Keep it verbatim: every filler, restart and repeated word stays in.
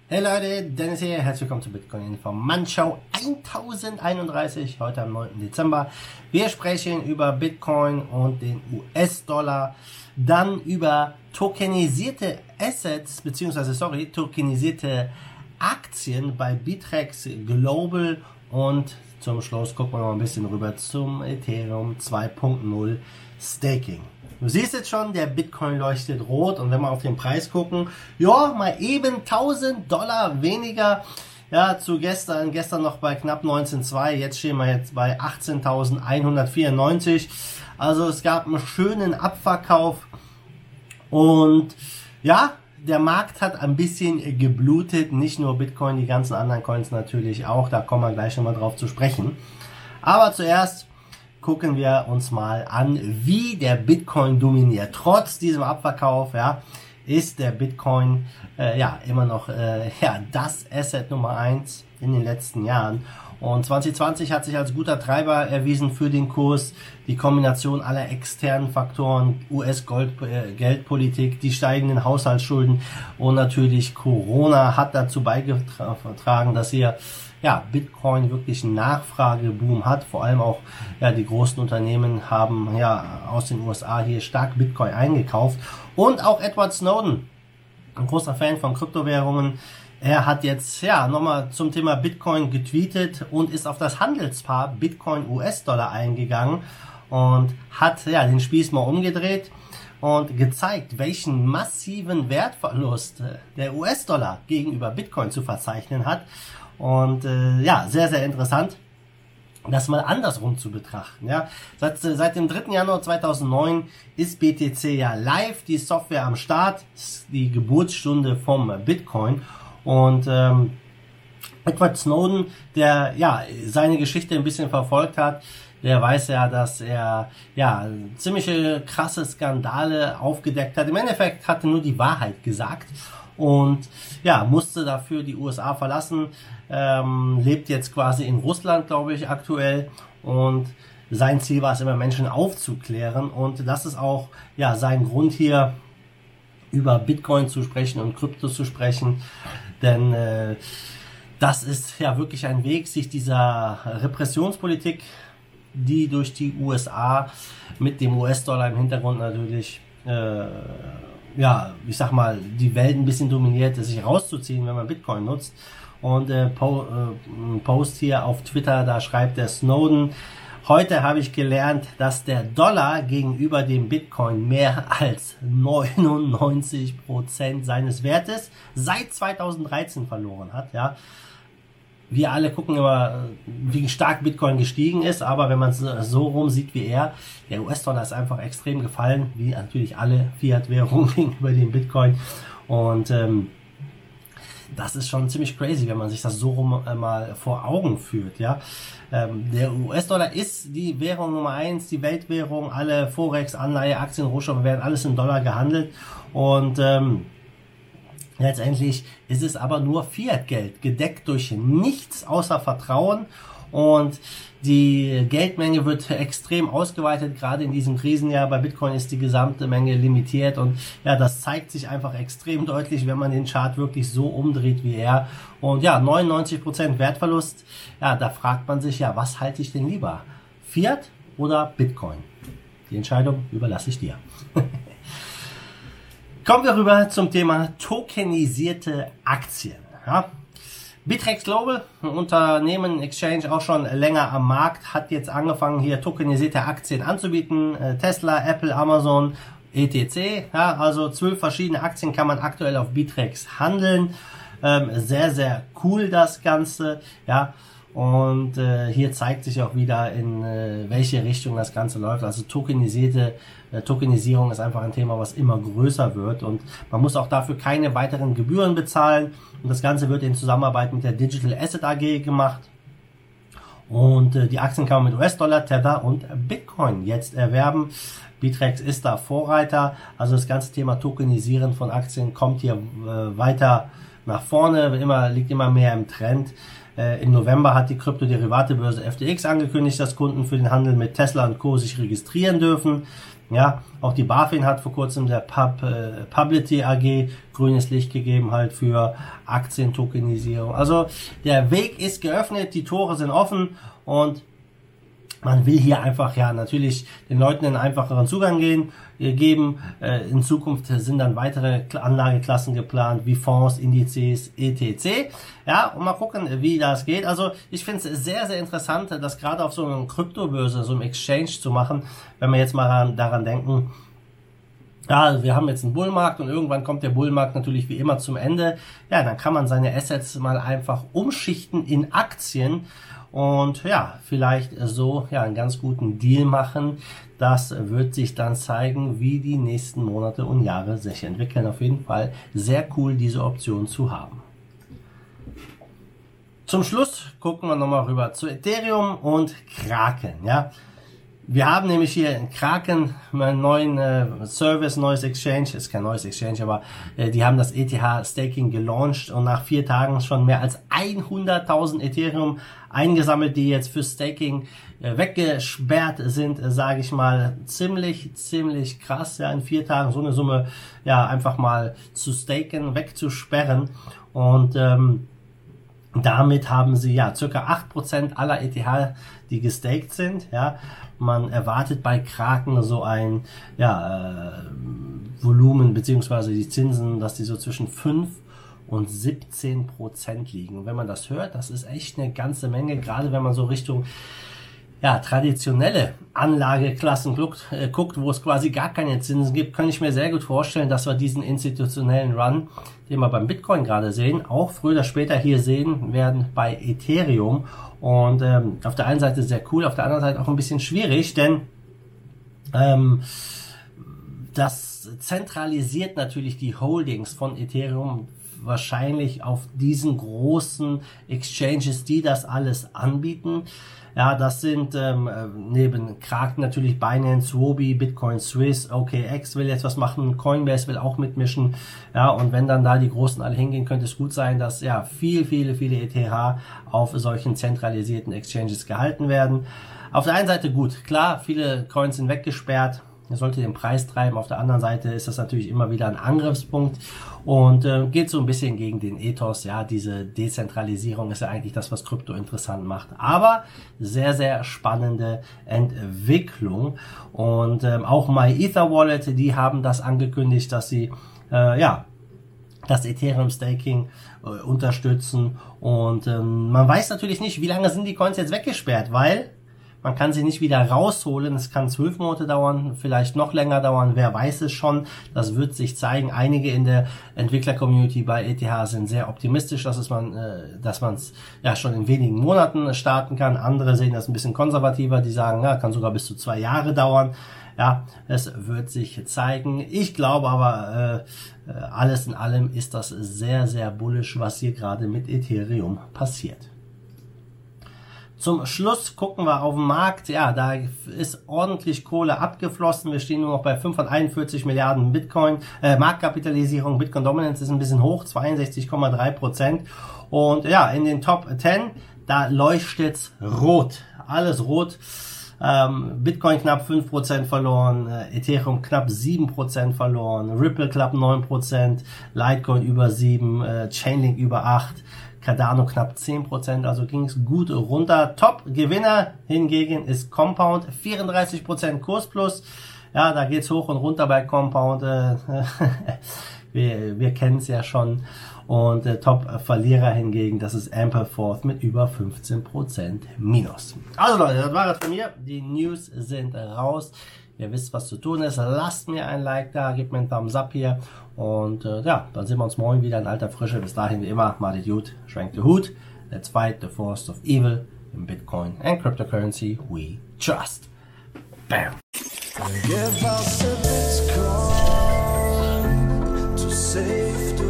Hey Leute, Dennis hier, herzlich willkommen zur Bitcoin Information tausendeinunddreißig, heute am neunten Dezember. Wir sprechen über Bitcoin und den U S-Dollar, dann über tokenisierte Assets, beziehungsweise, sorry, tokenisierte Aktien bei Bittrex Global und zum Schluss gucken wir noch ein bisschen rüber zum Ethereum zwei Punkt null Staking. Du siehst jetzt schon, der Bitcoin leuchtet rot und wenn wir auf den Preis gucken, ja, mal eben tausend Dollar weniger, ja, zu gestern, gestern noch bei knapp neunzehn Komma zwei, jetzt stehen wir jetzt bei achtzehntausendeinhundertvierundneunzig, also es gab einen schönen Abverkauf und ja, der Markt hat ein bisschen geblutet, nicht nur Bitcoin, die ganzen anderen Coins natürlich auch, da kommen wir gleich nochmal drauf zu sprechen, aber zuerst gucken wir uns mal an, wie der Bitcoin dominiert. Trotz diesem Abverkauf, ja, ist der Bitcoin äh, ja immer noch äh, ja, das Asset Nummer eins in den letzten Jahren. Und zwanzig zwanzig hat sich als guter Treiber erwiesen für den Kurs. Die Kombination aller externen Faktoren, U S-Geldpolitik, die steigenden Haushaltsschulden und natürlich Corona hat dazu beigetragen, dass hier ja, Bitcoin wirklich einen Nachfrageboom hat. Vor allem auch ja, die großen Unternehmen haben ja aus den U S A hier stark Bitcoin eingekauft. Und auch Edward Snowden, ein großer Fan von Kryptowährungen, er hat jetzt ja nochmal zum Thema Bitcoin getweetet und ist auf das Handelspaar Bitcoin-U S-Dollar eingegangen und hat ja den Spieß mal umgedreht und gezeigt, welchen massiven Wertverlust der U S-Dollar gegenüber Bitcoin zu verzeichnen hat. Und äh, ja, sehr, sehr interessant, das mal andersrum zu betrachten. Ja, seit, seit dem dritten Januar zweitausendneun ist B T C ja live, die Software am Start, die Geburtsstunde vom Bitcoin. Und ähm, Edward Snowden, der ja seine Geschichte ein bisschen verfolgt hat, der weiß ja, dass er ja ziemliche krasse Skandale aufgedeckt hat. Im Endeffekt hatte nur die Wahrheit gesagt und ja, musste dafür die U S A verlassen, ähm, lebt jetzt quasi in Russland, glaube ich, aktuell, und sein Ziel war es immer, Menschen aufzuklären, und das ist auch ja sein Grund hier, über Bitcoin zu sprechen und Krypto zu sprechen, denn äh, das ist ja wirklich ein Weg, sich dieser Repressionspolitik, die durch die U S A mit dem U S-Dollar im Hintergrund natürlich äh, ja, ich sag mal, die Welt ein bisschen dominiert, sich rauszuziehen, wenn man Bitcoin nutzt. Und äh, po, äh, ein Post hier auf Twitter, da schreibt der Snowden: Heute habe ich gelernt, dass der Dollar gegenüber dem Bitcoin mehr als neunundneunzig Prozent seines Wertes seit zweitausenddreizehn verloren hat. Ja, wir alle gucken immer, wie stark Bitcoin gestiegen ist, aber wenn man es so rum sieht wie er, der U S-Dollar ist einfach extrem gefallen, wie natürlich alle Fiat-Währungen gegenüber dem Bitcoin. Und ähm, das ist schon ziemlich crazy, wenn man sich das so rum äh, mal vor Augen führt. Ja, ähm, der U S-Dollar ist die Währung Nummer eins, die Weltwährung. Alle Forex, Anleihe, Aktien, Rohstoffe werden alles in Dollar gehandelt. Und ähm, letztendlich ist es aber nur Fiat-Geld, gedeckt durch nichts außer Vertrauen, und die Geldmenge wird extrem ausgeweitet, gerade in diesem Krisenjahr. Bei Bitcoin ist die gesamte Menge limitiert, und ja, das zeigt sich einfach extrem deutlich, wenn man den Chart wirklich so umdreht wie er. Und ja, neunundneunzig Prozent Wertverlust, ja, da fragt man sich ja, was halte ich denn lieber? Fiat oder Bitcoin? Die Entscheidung überlasse ich dir. Kommen wir rüber zum Thema tokenisierte Aktien. Ja. Bittrex Global, ein Unternehmen, Exchange, auch schon länger am Markt, hat jetzt angefangen, hier tokenisierte Aktien anzubieten. Tesla, Apple, Amazon, et cetera. Ja, also zwölf verschiedene Aktien kann man aktuell auf Bittrex handeln. Ähm, sehr, sehr cool das Ganze. Ja. Und äh, hier zeigt sich auch wieder, in äh, welche Richtung das Ganze läuft. Also tokenisierte äh, Tokenisierung ist einfach ein Thema, was immer größer wird, und man muss auch dafür keine weiteren Gebühren bezahlen. Und das Ganze wird in Zusammenarbeit mit der Digital Asset A G gemacht. Und äh, die Aktien kann man mit U S-Dollar, Tether und Bitcoin jetzt erwerben. Bittrex ist da Vorreiter. Also das ganze Thema Tokenisieren von Aktien kommt hier äh, weiter nach vorne, immer, liegt immer mehr im Trend. Äh, Im November hat die Kryptoderivatebörse F T X angekündigt, dass Kunden für den Handel mit Tesla und Co. sich registrieren dürfen. Ja, auch die BaFin hat vor kurzem der Pub, äh, Publicity A G grünes Licht gegeben halt für Aktientokenisierung. Also der Weg ist geöffnet, die Tore sind offen und man will hier einfach ja natürlich den Leuten einen einfacheren Zugang gehen, äh, geben. Äh, in Zukunft sind dann weitere Anlageklassen geplant, wie Fonds, Indizes, et cetera. Ja, und mal gucken, wie das geht. Also ich finde es sehr, sehr interessant, das gerade auf so einer Kryptobörse, so einem Exchange zu machen, wenn wir jetzt mal daran, daran denken, ja, wir haben jetzt einen Bullmarkt und irgendwann kommt der Bullmarkt natürlich wie immer zum Ende. Ja, dann kann man seine Assets mal einfach umschichten in Aktien und ja, vielleicht so ja einen ganz guten Deal machen. Das wird sich dann zeigen, wie die nächsten Monate und Jahre sich entwickeln. Auf jeden Fall sehr cool, diese Option zu haben. Zum Schluss gucken wir nochmal rüber zu Ethereum und Kraken, ja. Wir haben nämlich hier in Kraken einen neuen äh, Service, neues Exchange, ist kein neues Exchange, aber äh, die haben das E T H-Staking gelauncht und nach vier Tagen schon mehr als hunderttausend Ethereum eingesammelt, die jetzt für Staking äh, weggesperrt sind, äh, sage ich mal. Ziemlich, ziemlich krass, ja, in vier Tagen so eine Summe ja einfach mal zu staken, wegzusperren und ähm, damit haben sie ja circa acht Prozent aller E T H, die gestaked sind, ja. Man erwartet bei Kraken so ein ja, äh, Volumen beziehungsweise die Zinsen, dass die so zwischen fünf und siebzehn Prozent liegen. Und wenn man das hört, das ist echt eine ganze Menge, gerade wenn man so Richtung ja, traditionelle Anlageklassen guckt, äh, guckt, wo es quasi gar keine Zinsen gibt, kann ich mir sehr gut vorstellen, dass wir diesen institutionellen Run, den wir beim Bitcoin gerade sehen, auch früher oder später hier sehen werden bei Ethereum. Und ähm, auf der einen Seite sehr cool, auf der anderen Seite auch ein bisschen schwierig, denn ähm, das zentralisiert natürlich die Holdings von Ethereum wahrscheinlich auf diesen großen Exchanges, die das alles anbieten. Ja, das sind ähm, neben Kraken natürlich Binance, Huobi, Bitcoin Swiss, O K X will jetzt was machen, Coinbase will auch mitmischen. Ja, und wenn dann da die Großen alle hingehen, könnte es gut sein, dass ja viel, viele, viele E T H auf solchen zentralisierten Exchanges gehalten werden. Auf der einen Seite gut, klar, viele Coins sind weggesperrt. Das sollte den Preis treiben. Auf der anderen Seite ist das natürlich immer wieder ein Angriffspunkt und äh, geht so ein bisschen gegen den Ethos. Ja, diese Dezentralisierung ist ja eigentlich das, was Krypto interessant macht. Aber sehr, sehr spannende Entwicklung. Und ähm, auch MyEtherWallet, die haben das angekündigt, dass sie äh, ja das Ethereum Staking äh, unterstützen. Und ähm, man weiß natürlich nicht, wie lange sind die Coins jetzt weggesperrt, weil man kann sie nicht wieder rausholen. Es kann zwölf Monate dauern, vielleicht noch länger dauern. Wer weiß es schon. Das wird sich zeigen. Einige in der Entwickler-Community bei E T H sind sehr optimistisch, dass es man, äh, dass man es ja schon in wenigen Monaten starten kann. Andere sehen das ein bisschen konservativer. Die sagen, ja, kann sogar bis zu zwei Jahre dauern. Ja, es wird sich zeigen. Ich glaube aber, äh, alles in allem ist das sehr, sehr bullish, was hier gerade mit Ethereum passiert. Zum Schluss gucken wir auf den Markt. Ja, da ist ordentlich Kohle abgeflossen. Wir stehen nur noch bei fünfhunderteinundvierzig Milliarden Bitcoin. Äh, Marktkapitalisierung, Bitcoin Dominance ist ein bisschen hoch, zweiundsechzig Komma drei Prozent. Und ja, in den Top zehn, da leuchtet's rot. Alles rot. Ähm, Bitcoin knapp fünf Prozent verloren, äh, Ethereum knapp sieben Prozent verloren, Ripple knapp neun Prozent, Litecoin über sieben, äh, Chainlink über acht. Cardano knapp zehn Prozent, also ging es gut runter. Top-Gewinner hingegen ist Compound, vierunddreißig Prozent Kursplus. Ja, da geht's hoch und runter bei Compound. Äh, wir wir kennen es ja schon. Und äh, Top-Verlierer hingegen, das ist Ampleforth mit über fünfzehn Prozent Minus. Also Leute, das war es von mir. Die News sind raus. Ihr wisst, was zu tun ist. Lasst mir ein Like da, gebt mir einen Thumbs up hier. Und äh, ja, dann sehen wir uns morgen wieder in alter Frische. Bis dahin wie immer, macht es gut, schwenkt den Hut. Let's fight the force of evil in Bitcoin and cryptocurrency we trust. Bam! Give us a Bitcoin to save the